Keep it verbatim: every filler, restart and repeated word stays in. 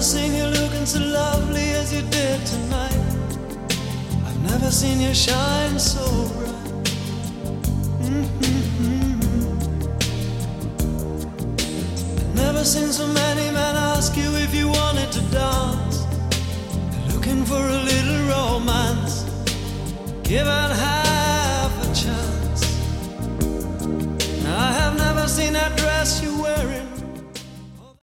seen you looking so lovely as you did tonight. I've never seen you shine so bright. Mm-hmm. I've never seen so many men ask you if you wanted to dance. They're looking for a little romance. Given how